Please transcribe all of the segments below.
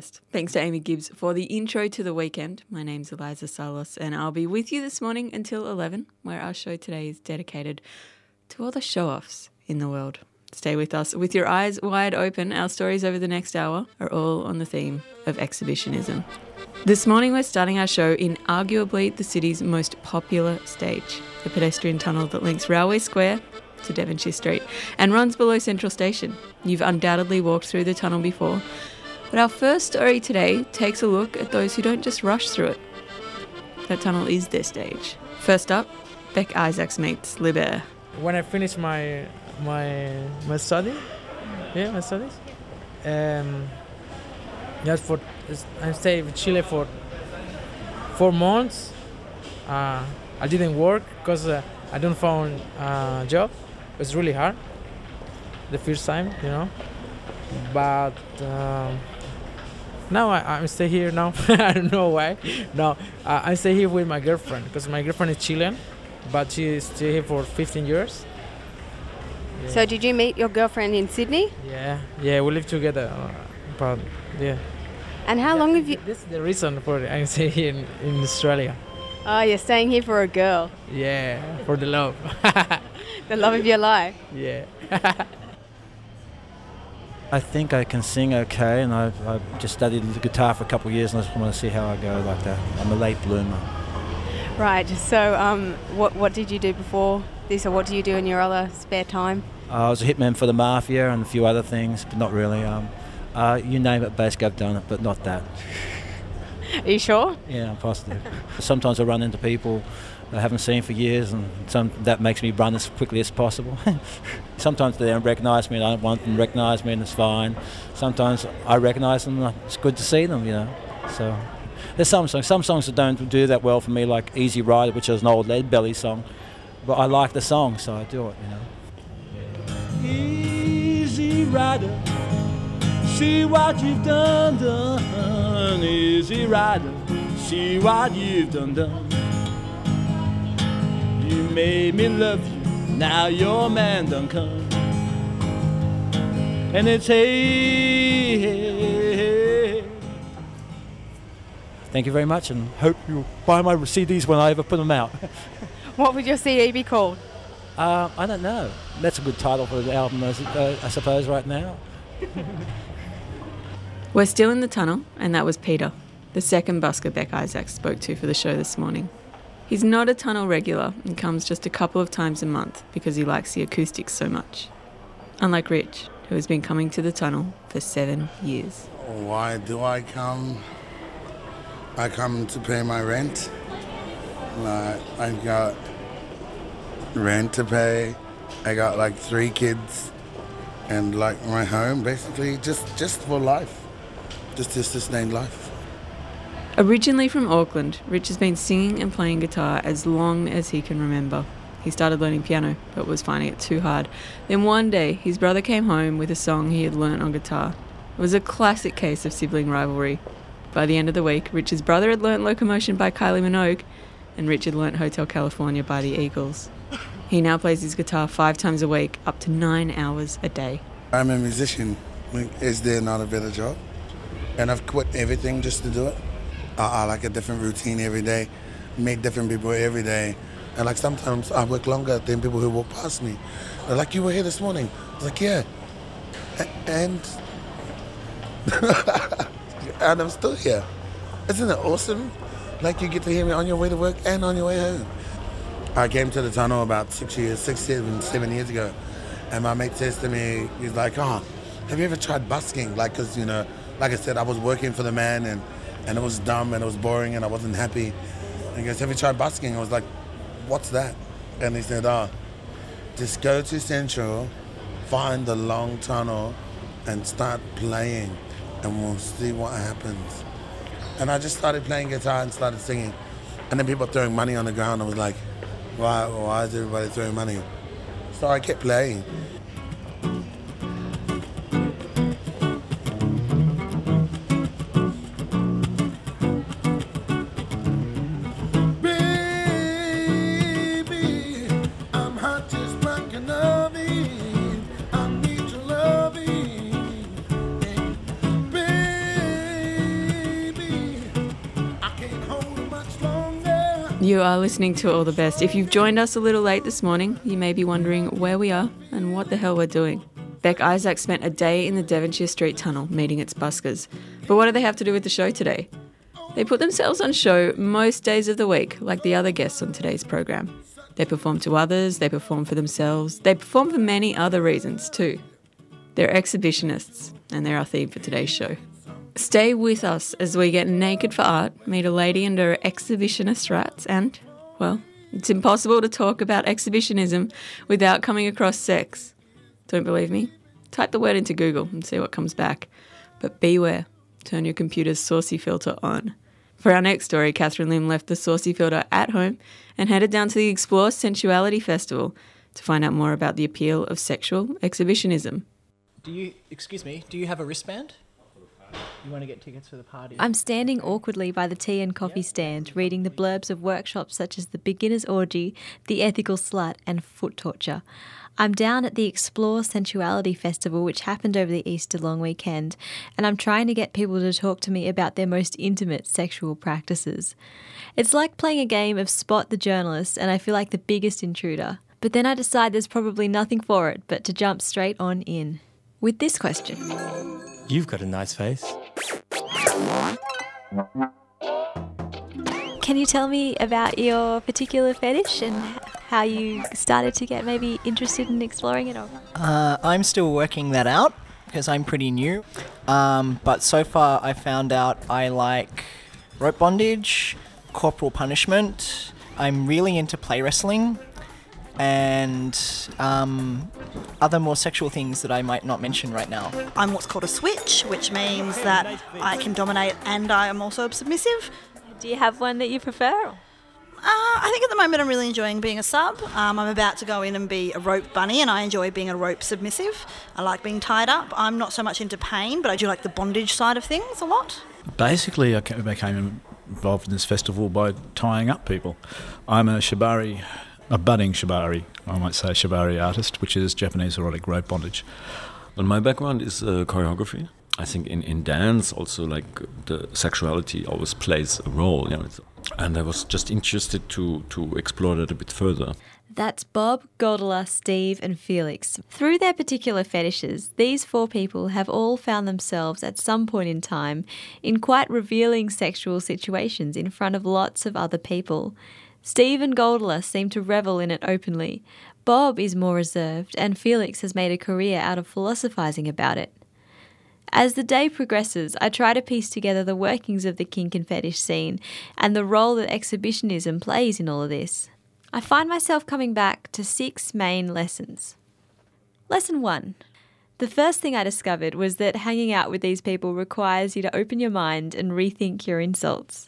podcast. Thanks to Amy Gibbs for the intro to the weekend. My name's Eliza Salos and I'll be with you this morning until 11, where our show today is dedicated to all the show-offs in the world. Stay with us with your eyes wide open. Our stories over the next hour are all on the theme of exhibitionism. This morning we're starting our show in arguably the city's most popular stage, the pedestrian tunnel that links Railway Square to Devonshire Street and runs below Central Station. You've undoubtedly walked through the tunnel before, but our first story today takes a look at those who don't just rush through it. That tunnel is their stage. First up, Beck Isaacs meets Liber. When I finished my studies, I stayed in Chile for 4 months. I didn't work because I don't found a job. It was really hard the first time, But now I stay here now. I don't know why. No, I stay here with my girlfriend because my girlfriend is Chilean, but she stayed here for 15 years. Yeah. So did you meet your girlfriend in Sydney? Yeah, we live together. But yeah. And how long have you? This is the reason for I stay here in Australia. Oh, you're staying here for a girl. Yeah, for the love. The love of your life. Yeah. I think I can sing okay, and I've just studied the guitar for a couple of years, and I just want to see how I go like that. I'm a late bloomer. Right. So, what did you do before this, or what do you do in your other spare time? I was a hitman for the mafia and a few other things, but not really. You name it, basically I've done it, but not that. Are you sure? Yeah, I'm positive. Sometimes I run into people I haven't seen for years, and that makes me run as quickly as possible. Sometimes they don't recognise me and I don't want them to recognise me, and it's fine. Sometimes I recognise them and it's good to see them, So there's some songs that don't do that well for me, like Easy Rider, which is an old Lead Belly song. But I like the song, so I do it, Easy Rider, see what you've done. Easy Rider, see what you've done. You made me love you, now your man done come. And it's hey. Thank you very much, and hope you'll buy my CDs when I ever put them out. What would your CD be called? I don't know. That's a good title for the album, I suppose, right now. We're still in the tunnel, and that was Peter, the second busker Beck Isaacs spoke to for the show this morning. He's not a tunnel regular and comes just a couple of times a month because he likes the acoustics so much. Unlike Rich, who has been coming to the tunnel for 7 years. Why do I come? I come to pay my rent. I've got rent to pay. I got 3 kids and my home, basically just for life. Just to sustain life. Originally from Auckland, Rich has been singing and playing guitar as long as he can remember. He started learning piano, but was finding it too hard. Then one day, his brother came home with a song he had learnt on guitar. It was a classic case of sibling rivalry. By the end of the week, Rich's brother had learnt Locomotion by Kylie Minogue, and Rich had learnt Hotel California by the Eagles. He now plays his guitar 5 times a week, up to 9 hours a day. I'm a musician. Is there not a better job? And I've quit everything just to do it. I like a different routine every day, meet different people every day. And sometimes I work longer than people who walk past me. They're like, you were here this morning. I was like, yeah. And and I'm still here. Isn't it awesome? You get to hear me on your way to work and on your way home. I came to the tunnel about 7 years ago. And my mate says to me, he's like, have you ever tried busking? Because, like I said, I was working for the man and it was dumb and it was boring and I wasn't happy. And he goes, have you tried busking? I was like, what's that? And he said, just go to Central, find the long tunnel and start playing and we'll see what happens. And I just started playing guitar and started singing. And then people throwing money on the ground. I was like, why is everybody throwing money? So I kept playing. You are listening to All the Best. If you've joined us a little late this morning, you may be wondering where we are and what the hell we're doing. Beck Isaac spent a day in the Devonshire Street Tunnel meeting its buskers. But what do they have to do with the show today? They put themselves on show most days of the week, like the other guests on today's program. They perform to others, they perform for themselves, they perform for many other reasons too. They're exhibitionists, and they're our theme for today's show. Stay with us as we get naked for art, meet a lady and her exhibitionist rats, and, well, it's impossible to talk about exhibitionism without coming across sex. Don't believe me? Type the word into Google and see what comes back. But beware, turn your computer's saucy filter on. For our next story, Catherine Lim left the saucy filter at home and headed down to the Explore Sensuality Festival to find out more about the appeal of sexual exhibitionism. Do you have a wristband? You want to get tickets for the party? I'm standing awkwardly by the tea and coffee stand, reading the blurbs of workshops such as the Beginner's Orgy, the Ethical Slut and Foot Torture. I'm down at the Explore Sensuality Festival, which happened over the Easter long weekend, and I'm trying to get people to talk to me about their most intimate sexual practices. It's like playing a game of Spot the Journalist, and I feel like the biggest intruder. But then I decide there's probably nothing for it but to jump straight on in with this question. You've got a nice face. Can you tell me about your particular fetish and how you started to get maybe interested in exploring it? I'm still working that out because I'm pretty new. But so far I found out I like rope bondage, corporal punishment. I'm really into play wrestling and other more sexual things that I might not mention right now. I'm what's called a switch, which means that I can dominate and I am also submissive. Do you have one that you prefer? I think at the moment I'm really enjoying being a sub. I'm about to go in and be a rope bunny, and I enjoy being a rope submissive. I like being tied up. I'm not so much into pain, but I do like the bondage side of things a lot. Basically, I became involved in this festival by tying up people. I'm a shibari, a budding shibari, I might say shibari artist, which is Japanese erotic rope bondage. Well, my background is choreography. I think in dance also, like, the sexuality always plays a role, you know. And I was just interested to explore that a bit further. That's Bob, Gordula, Steve and Felix. Through their particular fetishes, these four people have all found themselves at some point in time in quite revealing sexual situations in front of lots of other people. Steve and Gordula seem to revel in it openly. Bob is more reserved, and Felix has made a career out of philosophizing about it. As the day progresses, I try to piece together the workings of the kink and fetish scene and the role that exhibitionism plays in all of this. I find myself coming back to 6 main lessons. Lesson 1. The first thing I discovered was that hanging out with these people requires you to open your mind and rethink your insults.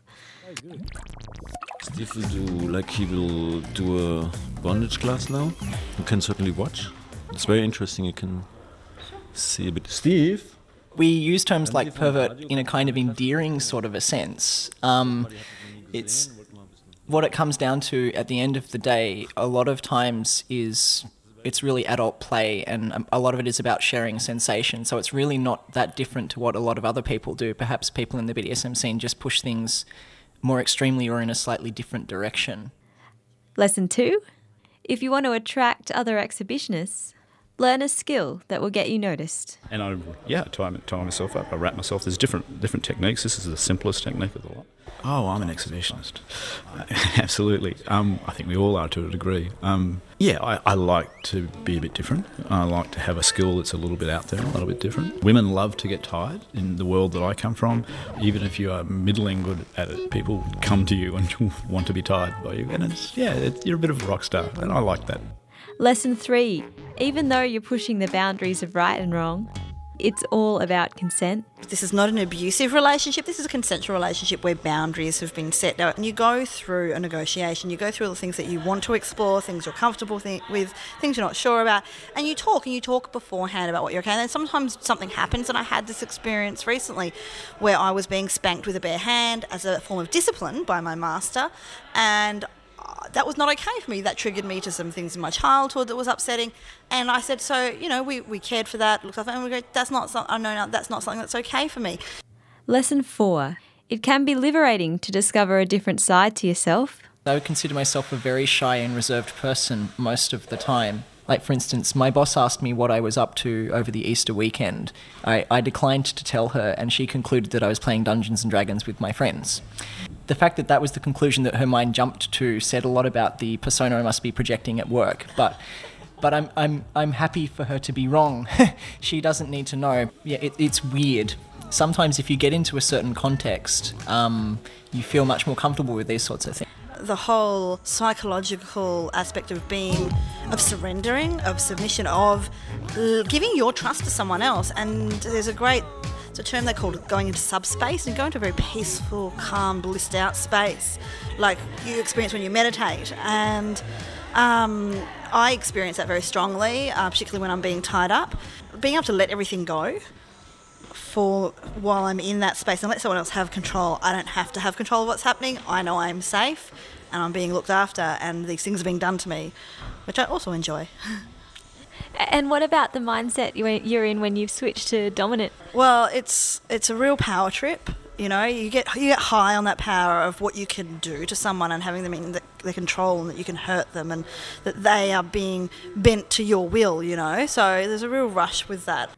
Steve he will do a bondage class now. You can certainly watch. It's very interesting. You can see a bit. Steve? We use terms like pervert in a kind of endearing sort of a sense. It's what it comes down to at the end of the day, a lot of times it's really adult play, and a lot of it is about sharing sensation. So it's really not that different to what a lot of other people do. Perhaps people in the BDSM scene just push things more extremely or in a slightly different direction. Lesson 2. If you want to attract other exhibitionists, learn a skill that will get you noticed. And I tie myself up. I wrap myself. There's different techniques. This is the simplest technique of the lot. Oh, I'm an exhibitionist. Absolutely. I think we all are to a degree. I like to be a bit different. I like to have a skill that's a little bit out there, a little bit different. Women love to get tied in the world that I come from. Even if you are middling good at it, people come to you and want to be tied by you. And you're a bit of a rock star, and I like that. Lesson 3. Even though you're pushing the boundaries of right and wrong, it's all about consent. This is not an abusive relationship. This is a consensual relationship where boundaries have been set. Now, and you go through a negotiation, you go through all the things that you want to explore, things you're comfortable with, things you're not sure about, and you talk beforehand about what you're okay. And then sometimes something happens, and I had this experience recently where I was being spanked with a bare hand as a form of discipline by my master, and that was not okay for me. That triggered me to some things in my childhood that was upsetting. And I said, so, we cared for that, looked after, and we go, that's not something that's okay for me. Lesson 4. It can be liberating to discover a different side to yourself, I would consider myself a very shy and reserved person most of the time. Like, for instance, my boss asked me what I was up to over the Easter weekend. I declined to tell her, and she concluded that I was playing Dungeons & Dragons with my friends. The fact that that was the conclusion that her mind jumped to said a lot about the persona I must be projecting at work. But I'm happy for her to be wrong. She doesn't need to know. Yeah, it's weird. Sometimes if you get into a certain context, you feel much more comfortable with these sorts of things. The whole psychological aspect of surrendering, of submission, of giving your trust to someone else. And there's it's a term they call it going into subspace, and go into a very peaceful, calm, blissed out space, like you experience when you meditate. And I experience that very strongly, particularly when I'm being tied up. Being able to let everything go while I'm in that space and let someone else have control. I don't have to have control of what's happening. I know I'm safe and I'm being looked after and these things are being done to me, which I also enjoy. And what about the mindset you're in when you've switched to dominant? Well, it's a real power trip. You know, you get high on that power of what you can do to someone and having them in the control, and that you can hurt them and that they are being bent to your will, you know. So there's a real rush with that.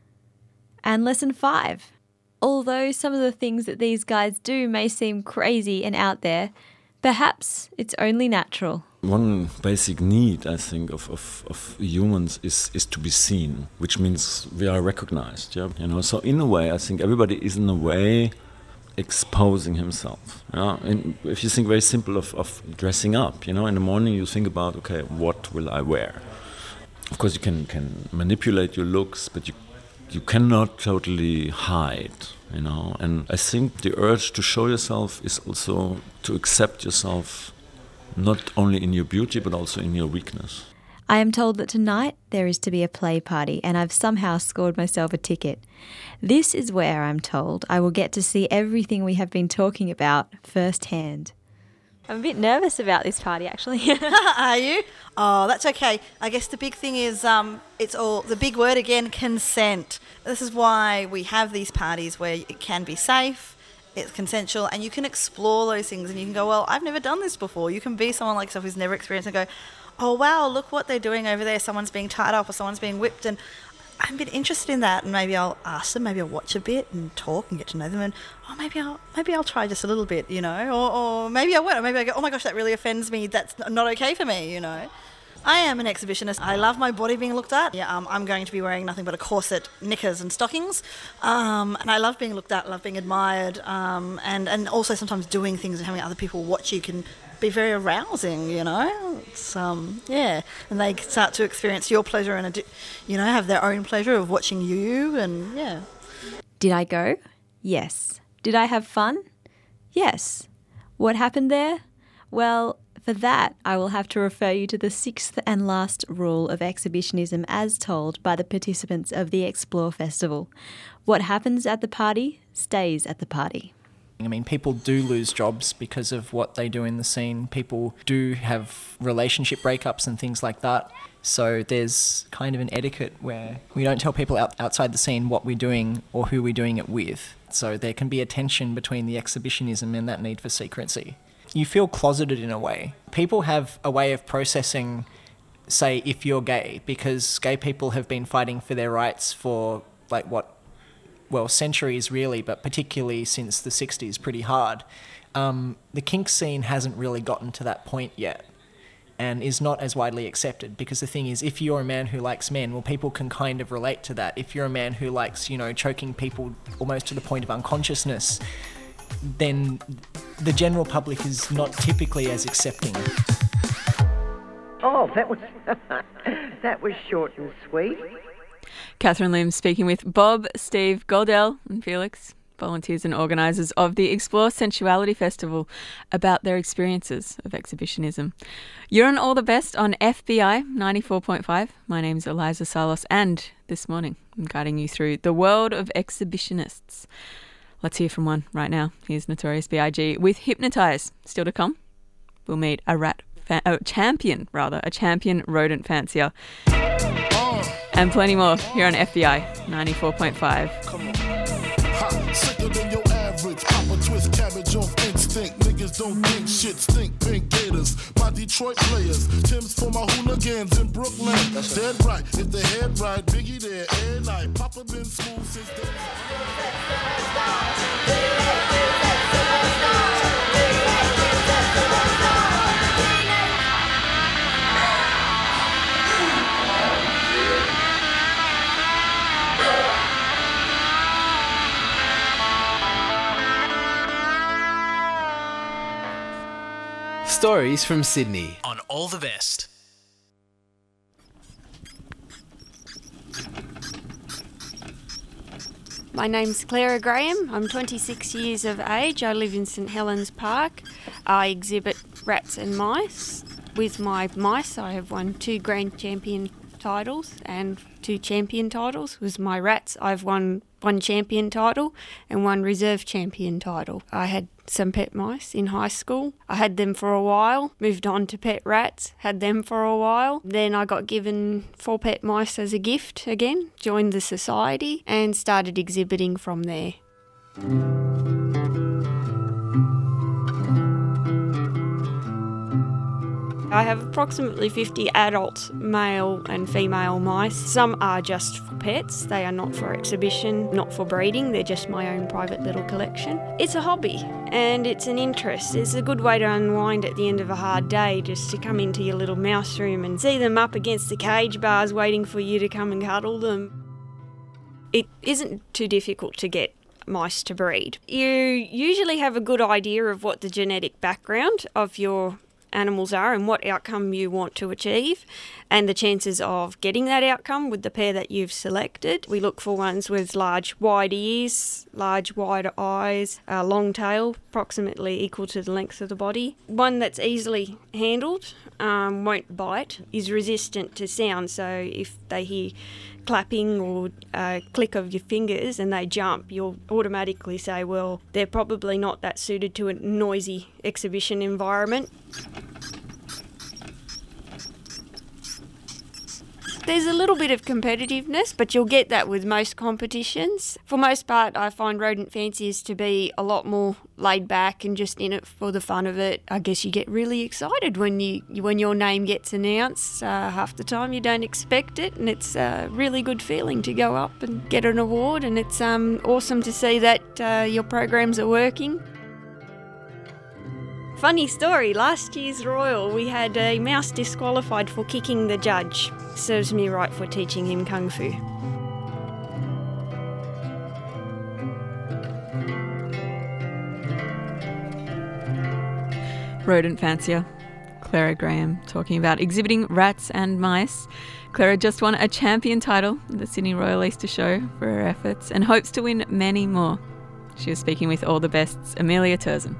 And lesson 5. Although some of the things that these guys do may seem crazy and out there, perhaps it's only natural. One basic need, I think, of humans is to be seen, which means we are recognized. Yeah, you know. So in a way, I think everybody is in a way exposing himself. Yeah, and if you think very simple of dressing up, you know, in the morning you think about, okay, what will I wear? Of course, you can manipulate your looks, but you cannot totally hide, you know. And I think the urge to show yourself is also to accept yourself, not only in your beauty, but also in your weakness. I am told that tonight there is to be a play party, and I've somehow scored myself a ticket. This is where, I'm told, I will get to see everything we have been talking about firsthand. I'm a bit nervous about this party, actually. Are you? Oh, that's okay. I guess the big thing is it's all, the big word again, consent. This is why we have these parties where it can be safe, it's consensual, and you can explore those things and you can go, well, I've never done this before. You can be someone like yourself who's never experienced and go, oh, wow, look what they're doing over there. Someone's being tied up or someone's being whipped, and I'm a bit interested in that, and maybe I'll ask them, maybe I'll watch a bit and talk and get to know them, and maybe I'll try just a little bit, you know, or maybe I won't, or maybe I go, oh my gosh, that really offends me, that's not okay for me, you know. I am an exhibitionist. I love my body being looked at. Yeah, I'm going to be wearing nothing but a corset, knickers and stockings, and I love being looked at, I love being admired, and also sometimes doing things and having other people watch you can be very arousing, you know. It's yeah, and they start to experience your pleasure and have their own pleasure of watching you, and yeah. Did I go? Yes. Did I have fun? Yes. What happened there? Well, for that, I will have to refer you to the 6th and last rule of exhibitionism as told by the participants of the Explore Festival. What happens at the party stays at the party. I mean, people do lose jobs because of what they do in the scene. People do have relationship breakups and things like that. So there's kind of an etiquette where we don't tell people outside the scene what we're doing or who we're doing it with. So there can be a tension between the exhibitionism and that need for secrecy. You feel closeted in a way. People have a way of processing, say, if you're gay, because gay people have been fighting for their rights for centuries really, but particularly since the 60s, pretty hard. The kink scene hasn't really gotten to that point yet and is not as widely accepted, because the thing is, if you're a man who likes men, well, people can kind of relate to that. If you're a man who likes, choking people almost to the point of unconsciousness, then the general public is not typically as accepting. Oh, that was short and sweet. Catherine Lim speaking with Bob, Steve, Goldell and Felix, volunteers and organisers of the Explore Sensuality Festival, about their experiences of exhibitionism. You're on All the Best on FBI 94.5. My name's Eliza Salos, and this morning I'm guiding you through the world of exhibitionists. Let's hear from one right now. Here's Notorious B.I.G. with Hypnotise. Still to come, we'll meet a champion rodent fancier. And plenty more here on FBI 94.5. Come on. Hot, sicker than your average. Pop a twist cabbage off instinct. Niggas don't think shit stink. Pink gators. Detroit players. Tim's for my hooligans in Brooklyn. That's dead right. If the head right, Biggie there, every night. Papa been smooth since day. Stories from Sydney on All the Best. My name's Clara Graham. I'm 26 years of age. I live in St Helens Park. I exhibit rats and mice. With my mice, I have won 2 Grand Champion titles and 2 champion titles. With my rats, I've won 1 champion title and 1 reserve champion title. I had some pet mice in high school. I had them for a while, moved on to pet rats, had them for a while. Then I got given 4 pet mice as a gift again, joined the society and started exhibiting from there. I have approximately 50 adult male and female mice. Some are just for pets. They are not for exhibition, not for breeding. They're just my own private little collection. It's a hobby and it's an interest. It's a good way to unwind at the end of a hard day, just to come into your little mouse room and see them up against the cage bars waiting for you to come and cuddle them. It isn't too difficult to get mice to breed. You usually have a good idea of what the genetic background of your animals are and what outcome you want to achieve, and the chances of getting that outcome with the pair that you've selected. We look for ones with large wide ears, large wide eyes, a long tail approximately equal to the length of the body, one that's easily handled, won't bite, is resistant to sound, so if they hear clapping or a click of your fingers and they jump, you'll automatically say, well, they're probably not that suited to a noisy exhibition environment. There's a little bit of competitiveness, but you'll get that with most competitions. For most part, I find rodent fanciers to be a lot more laid back and just in it for the fun of it. I guess you get really excited when your name gets announced. Half the time you don't expect it, and it's a really good feeling to go up and get an award, and it's awesome to see that your programs are working. Funny story, last year's Royal we had a mouse disqualified for kicking the judge. Serves me right for teaching him Kung Fu. Rodent fancier Clara Graham talking about exhibiting rats and mice. Clara just won a champion title at the Sydney Royal Easter Show for her efforts and hopes to win many more. She was speaking with All the Best's Amelia Turzen.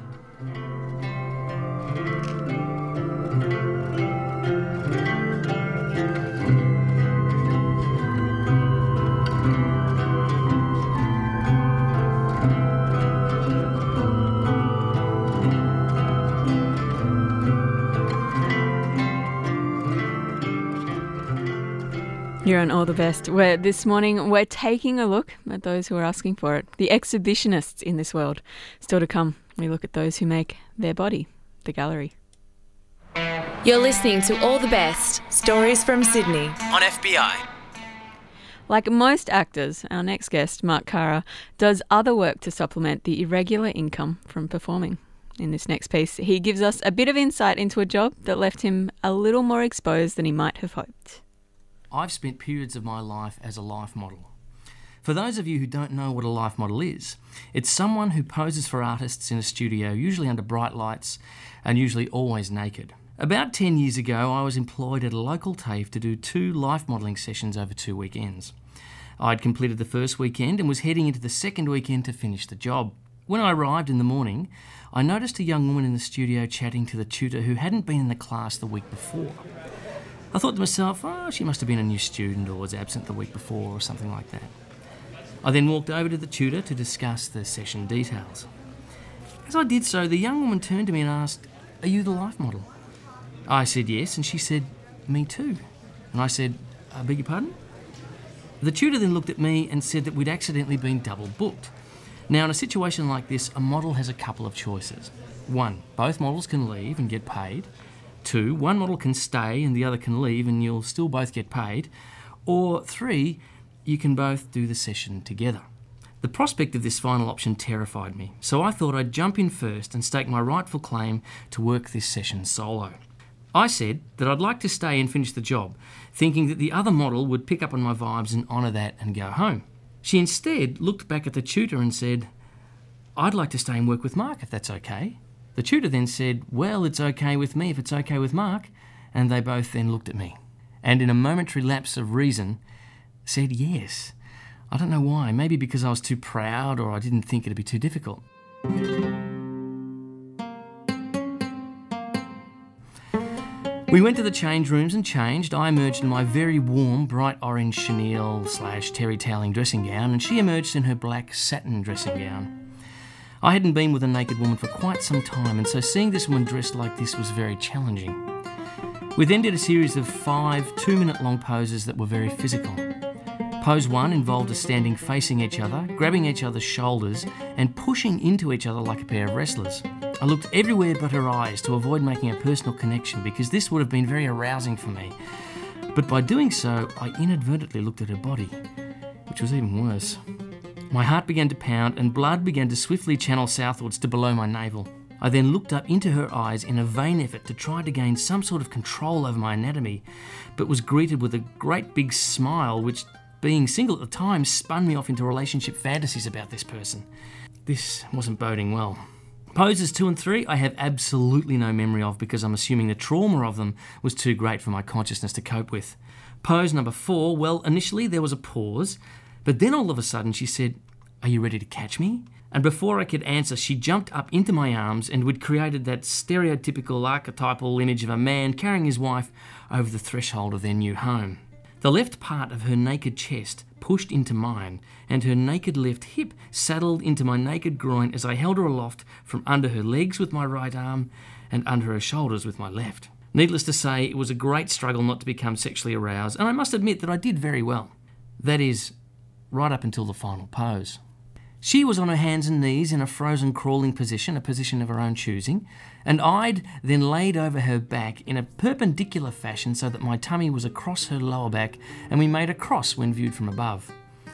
You're on All the Best, where this morning we're taking a look at those who are asking for it, the exhibitionists in this world. Still to come, we look at those who make their body the gallery. You're listening to All the Best, Stories from Sydney on FBI. Like most actors, our next guest, Mark Cara, does other work to supplement the irregular income from performing. In this next piece, he gives us a bit of insight into a job that left him a little more exposed than he might have hoped. I've spent periods of my life as a life model. For those of you who don't know what a life model is, it's someone who poses for artists in a studio, usually under bright lights and usually always naked. About 10 years ago, I was employed at a local TAFE to do 2 life modelling sessions over 2 weekends. I'd completed the first weekend and was heading into the second weekend to finish the job. When I arrived in the morning, I noticed a young woman in the studio chatting to the tutor who hadn't been in the class the week before. I thought to myself, oh, she must have been a new student or was absent the week before or something like that. I then walked over to the tutor to discuss the session details. As I did so, the young woman turned to me and asked, "Are you the life model?" I said yes, and she said, "Me too." And I said, "I beg your pardon?" The tutor then looked at me and said that we'd accidentally been double booked. Now, in a situation like this, a model has a couple of choices. 1, both models can leave and get paid. 2, one model can stay and the other can leave and you'll still both get paid. Or 3, you can both do the session together. The prospect of this final option terrified me, so I thought I'd jump in first and stake my rightful claim to work this session solo. I said that I'd like to stay and finish the job, thinking that the other model would pick up on my vibes and honour that and go home. She instead looked back at the tutor and said, "I'd like to stay and work with Mark if that's okay." The tutor then said, "Well, it's okay with me if it's okay with Mark," and they both then looked at me, and in a momentary lapse of reason, said yes. I don't know why, maybe because I was too proud or I didn't think it'd be too difficult. We went to the change rooms and changed. I emerged in my very warm, bright orange chenille/terry toweling dressing gown, and she emerged in her black satin dressing gown. I hadn't been with a naked woman for quite some time, and so seeing this woman dressed like this was very challenging. We then did a series of 5 2-minute-long poses that were very physical. Pose 1 involved us standing facing each other, grabbing each other's shoulders and pushing into each other like a pair of wrestlers. I looked everywhere but her eyes to avoid making a personal connection because this would have been very arousing for me. But by doing so, I inadvertently looked at her body, which was even worse. My heart began to pound and blood began to swiftly channel southwards to below my navel. I then looked up into her eyes in a vain effort to try to gain some sort of control over my anatomy, but was greeted with a great big smile which, being single at the time, spun me off into relationship fantasies about this person. This wasn't boding well. Poses 2 and 3 I have absolutely no memory of because I'm assuming the trauma of them was too great for my consciousness to cope with. Pose number 4, well, initially there was a pause, but then all of a sudden she said, "Are you ready to catch me?" And before I could answer, she jumped up into my arms and we'd created that stereotypical archetypal image of a man carrying his wife over the threshold of their new home. The left part of her naked chest pushed into mine, and her naked left hip saddled into my naked groin as I held her aloft from under her legs with my right arm and under her shoulders with my left. Needless to say, it was a great struggle not to become sexually aroused, and I must admit that I did very well. That is, right up until the final pose. She was on her hands and knees in a frozen crawling position, a position of her own choosing, and I'd then laid over her back in a perpendicular fashion so that my tummy was across her lower back and we made a cross when viewed from above.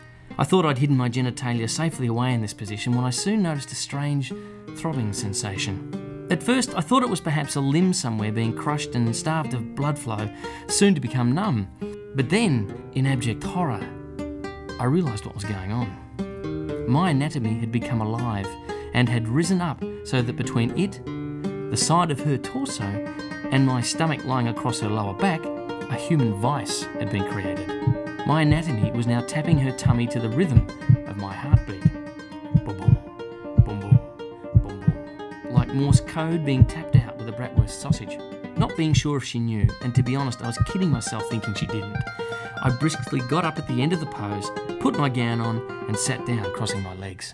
I thought I'd hidden my genitalia safely away in this position when I soon noticed a strange throbbing sensation. At first I thought it was perhaps a limb somewhere being crushed and starved of blood flow, soon to become numb. But then, in abject horror, I realised what was going on. My anatomy had become alive and had risen up so that between it, the side of her torso, and my stomach lying across her lower back, a human vice had been created. My anatomy was now tapping her tummy to the rhythm of my heartbeat. Boom, boom, boom, boom, boom, boom. Like Morse code being tapped out with a bratwurst sausage. Not being sure if she knew, and to be honest, I was kidding myself thinking she didn't. I briskly got up at the end of the pose, put my gown on, and sat down, crossing my legs.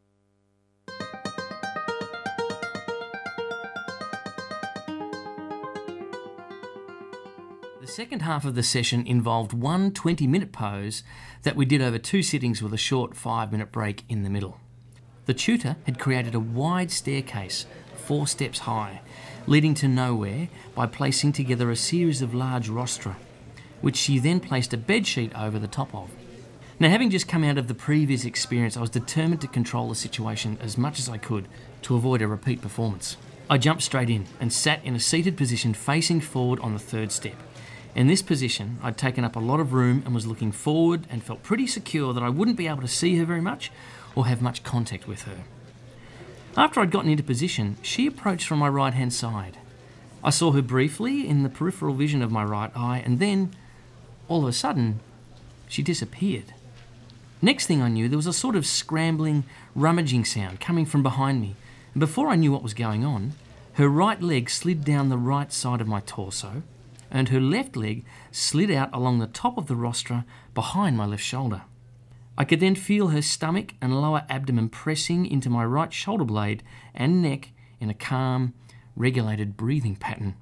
The second half of the session involved one 20-minute pose that we did over 2 sittings with a short 5-minute break in the middle. The tutor had created a wide staircase, 4 steps high, leading to nowhere by placing together a series of large rostra, which she then placed a bedsheet over the top of. Now, having just come out of the previous experience, I was determined to control the situation as much as I could to avoid a repeat performance. I jumped straight in and sat in a seated position facing forward on the 3rd step. In this position, I'd taken up a lot of room and was looking forward and felt pretty secure that I wouldn't be able to see her very much or have much contact with her. After I'd gotten into position, she approached from my right-hand side. I saw her briefly in the peripheral vision of my right eye, and then, all of a sudden, she disappeared. Next thing I knew, there was a sort of scrambling, rummaging sound coming from behind me, and before I knew what was going on, her right leg slid down the right side of my torso, and her left leg slid out along the top of the rostra behind my left shoulder. I could then feel her stomach and lower abdomen pressing into my right shoulder blade and neck in a calm, regulated breathing pattern.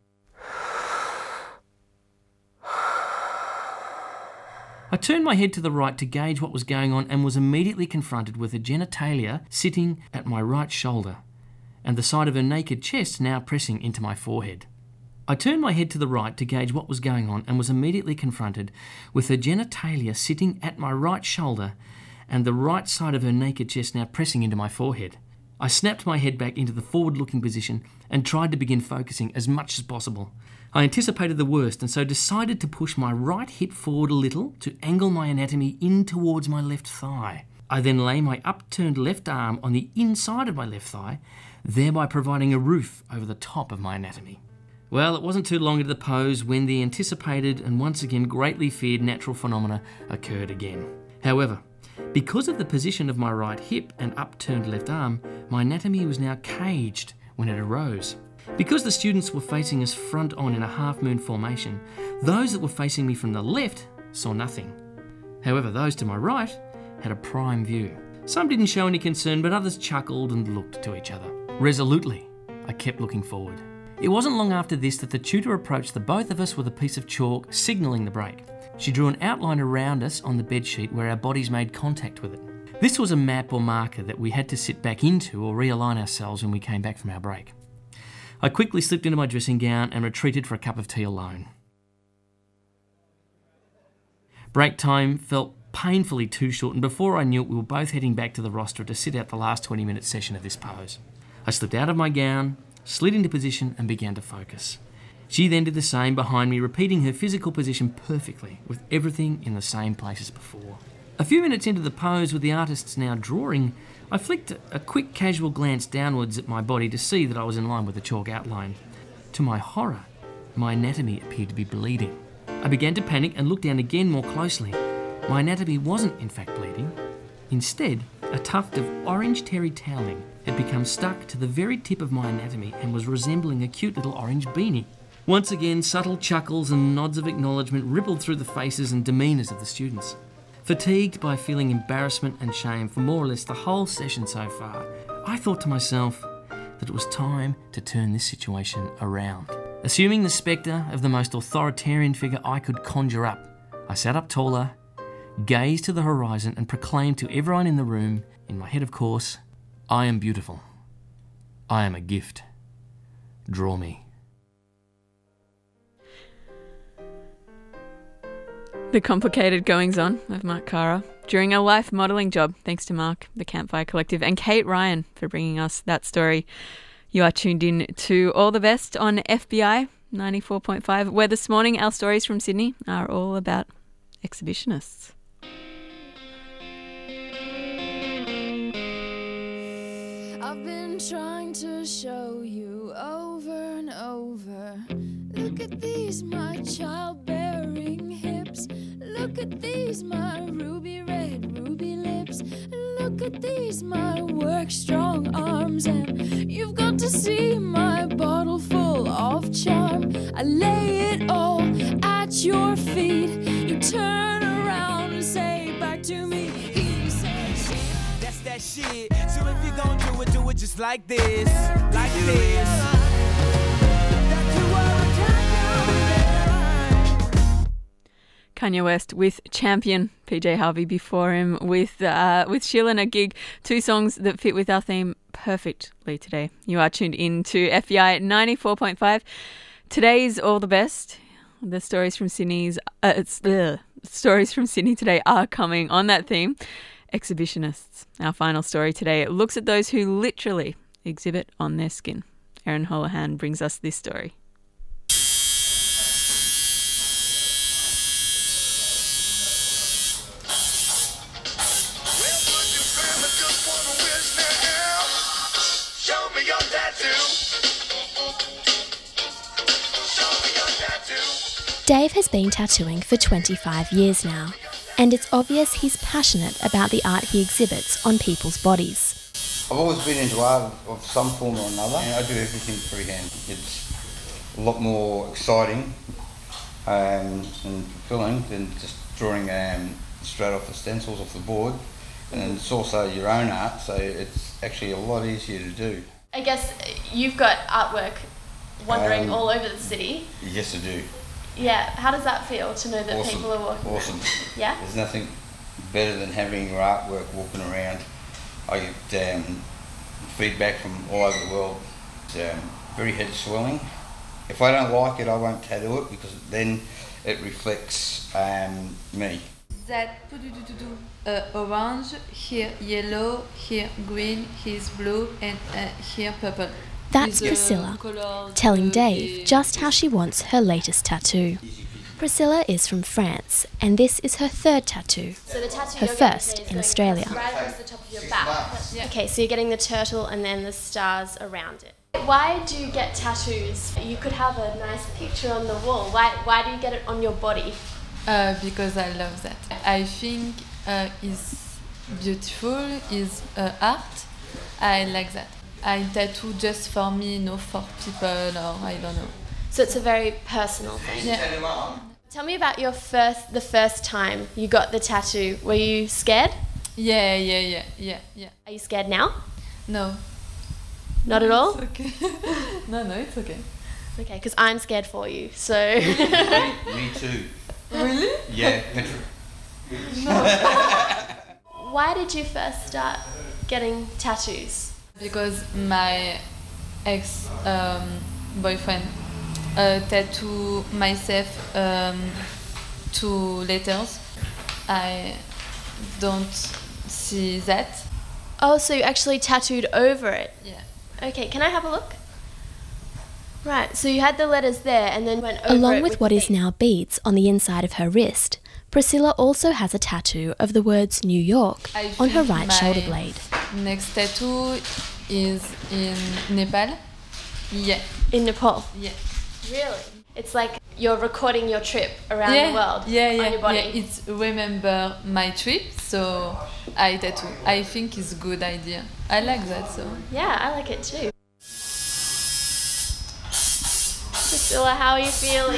I turned my head to the right to gauge what was going on and was immediately confronted with her genitalia sitting at my right shoulder and the side of her naked chest now pressing into my forehead. I turned my head to the right to gauge what was going on and was immediately confronted with her genitalia sitting at my right shoulder and the right side of her naked chest now pressing into my forehead. I snapped my head back into the forward-looking position and tried to begin focusing as much as possible. I anticipated the worst and so decided to push my right hip forward a little to angle my anatomy in towards my left thigh. I then lay my upturned left arm on the inside of my left thigh, thereby providing a roof over the top of my anatomy. Well, it wasn't too long into the pose when the anticipated and once again greatly feared natural phenomena occurred again. However, because of the position of my right hip and upturned left arm, my anatomy was now caged when it arose. Because the students were facing us front on in a half-moon formation, those that were facing me from the left saw nothing. However, those to my right had a prime view. Some didn't show any concern, but others chuckled and looked to each other. Resolutely, I kept looking forward. It wasn't long after this that the tutor approached the both of us with a piece of chalk, signalling the break. She drew an outline around us on the bedsheet where our bodies made contact with it. This was a map or marker that we had to sit back into or realign ourselves when we came back from our break. I quickly slipped into my dressing gown and retreated for a cup of tea alone. Break time felt painfully too short, and before I knew it, we were both heading back to the rostrum to sit out the last 20-minute session of this pose. I slipped out of my gown, slid into position and began to focus. She then did the same behind me, repeating her physical position perfectly, with everything in the same place as before. A few minutes into the pose, with the artists now drawing, I flicked a quick casual glance downwards at my body to see that I was in line with the chalk outline. To my horror, my anatomy appeared to be bleeding. I began to panic and looked down again more closely. My anatomy wasn't in fact bleeding. Instead, a tuft of orange terry toweling had become stuck to the very tip of my anatomy and was resembling a cute little orange beanie. Once again, subtle chuckles and nods of acknowledgement rippled through the faces and demeanours of the students. Fatigued by feeling embarrassment and shame for more or less the whole session so far, I thought to myself that it was time to turn this situation around. Assuming the spectre of the most authoritarian figure I could conjure up, I sat up taller, gazed to the horizon and proclaimed to everyone in the room, in my head of course, I am beautiful. I am a gift. Draw me. The complicated goings-on of Mark Cara during a life modelling job. Thanks to Mark, the Campfire Collective, and Kate Ryan for bringing us that story. You are tuned in to All the Best on FBI 94.5, where this morning our stories from Sydney are all about exhibitionists. I've been trying to show you over and over. Look at these, my childbearing hips. Look at these, my ruby red, ruby lips. Look at these, my work-strong arms. And you've got to see my bottle full of charm. I lay it all at your feet. You turn around and say back to me, he said shit. That's that shit. So if you gon' do it just like this. Like this. Kanye West with Champion, PJ Harvey before him with Sheila Gig, two songs that fit with our theme perfectly today. You are tuned in to FBI 94.5. Today's All the Best. The stories from Sydney today are coming on that theme. Exhibitionists. Our final story today looks at those who literally exhibit on their skin. Erin Holohan brings us this story. Dave has been tattooing for 25 years now, and it's obvious he's passionate about the art he exhibits on people's bodies. I've always been into art of some form or another, and I do everything freehand. It's a lot more exciting and fulfilling than just drawing straight off the stencils off the board, and it's also your own art, so it's actually a lot easier to do. I guess you've got artwork wandering all over the city. Yes, I do. Yeah, how does that feel to know that awesome. people are walking Awesome. around? Yeah? There's nothing better than having your artwork walking around. I get feedback from all over the world. It's very head swelling, If I don't like it, I won't tattoo it because then it reflects me. That orange, here yellow, here green, here's blue, and here purple. That's Priscilla, telling Dave just how she wants her latest tattoo. Priscilla is from France, and this is her third tattoo, So the tattoo her you're getting first today is in going Australia. right across the top of your back. Okay, so you're getting the turtle and then the stars around it. Why do you get tattoos? You could have a nice picture on the wall. Why do you get it on your body? Because I love that. I think it's beautiful, it's art. I like that. I tattoo just for me, no for people, or I don't know. So it's a very personal thing. Yeah. Tell me about the first time you got the tattoo. Were you scared? Yeah. Are you scared now? No. Not at all? It's okay. No, it's okay. Okay, because I'm scared for you, so... Me too. Really? Yeah. Why did you first start getting tattoos? Because my ex-boyfriend tattooed myself 2 letters. I don't see that. Oh, so you actually tattooed over it? Yeah. Okay, can I have a look? Right, so you had the letters there and then went over Along it with what is now beads on the inside of her wrist, Priscilla also has a tattoo of the words New York on her right shoulder blade. Next tattoo is in Nepal. Yeah. In Nepal? Yeah. Really? It's like you're recording your trip around the world on your body. Yeah, it's remember my trip, so I tattoo. I think it's a good idea. I like that, so. Yeah, I like it too. Priscilla, how are you feeling?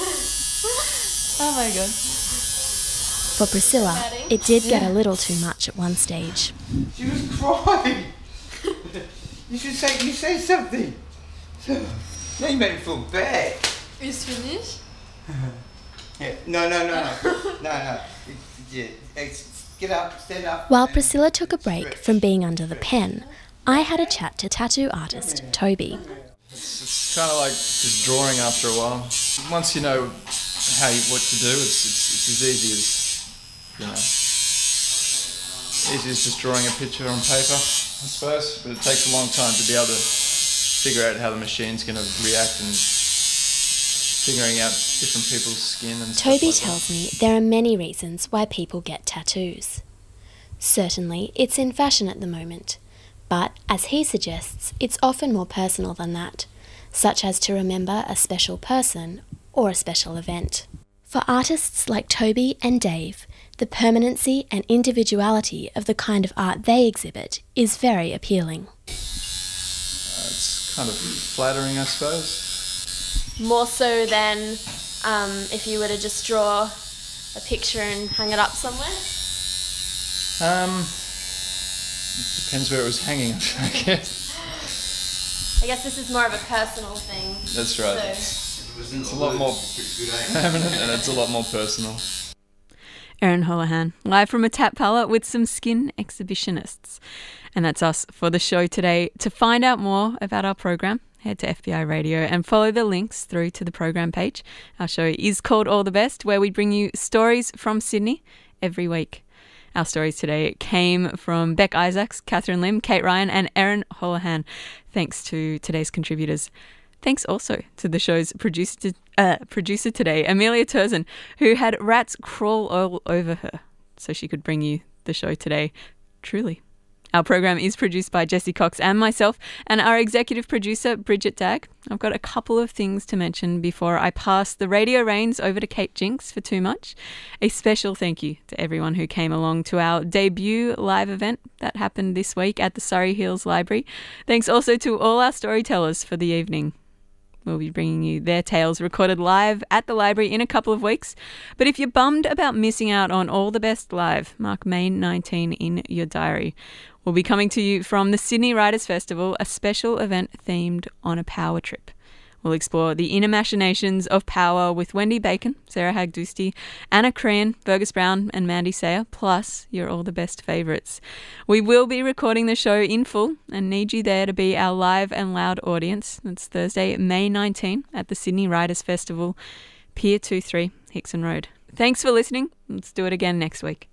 Oh my god. For Priscilla, it did get a little too much at one stage. She was crying. You say something. Now you make me feel bad. Is finished? Yeah. No. Yeah. Get up, stand up. While Priscilla took a break from being under the pen, I had a chat to tattoo artist Toby. It's kind of like just drawing after a while. Once you know what to do, it's as easy as, easy as just drawing a picture on paper, I suppose. But it takes a long time to be able to figure out how the machine's going to react and figuring out different people's skin and stuff Toby like tells me there are many reasons why people get tattoos. Certainly, it's in fashion at the moment. But, as he suggests, it's often more personal than that, such as to remember a special person or a special event. For artists like Toby and Dave, the permanency and individuality of the kind of art they exhibit is very appealing. It's kind of flattering, I suppose. More so than if you were to just draw a picture and hang it up somewhere? Depends where it was hanging, I guess. I guess this is more of a personal thing. That's right. So. It's a lot more permanent and it's a lot more personal. Erin Holohan, live from a tap parlour with some skin exhibitionists. And that's us for the show today. To find out more about our program, head to FBI Radio and follow the links through to the program page. Our show is called All the Best, where we bring you stories from Sydney every week. Our stories today came from Beck Isaacs, Catherine Lim, Kate Ryan and Erin Holohan. Thanks to today's contributors. Thanks also to the show's producer today, Amelia Turzen, who had rats crawl all over her so she could bring you the show today. Truly. Our program is produced by Jessie Cox and myself, and our executive producer, Bridget Dagg. I've got a couple of things to mention before I pass the radio reins over to Kate Jinks for Too Much. A special thank you to everyone who came along to our debut live event that happened this week at the Surrey Hills Library. Thanks also to all our storytellers for the evening. We'll be bringing you their tales recorded live at the library in a couple of weeks. But if you're bummed about missing out on All the Best Live, mark May 19 in your diary. We'll be coming to you from the Sydney Writers' Festival, a special event themed on a power trip. We'll explore the inner machinations of power with Wendy Bacon, Sarah Hagdusti, Anna Crean, Fergus Brown and Mandy Sayer, plus your All the Best favourites. We will be recording the show in full and need you there to be our live and loud audience. It's Thursday, May 19 at the Sydney Writers' Festival, Pier 23, Hickson Road. Thanks for listening. Let's do it again next week.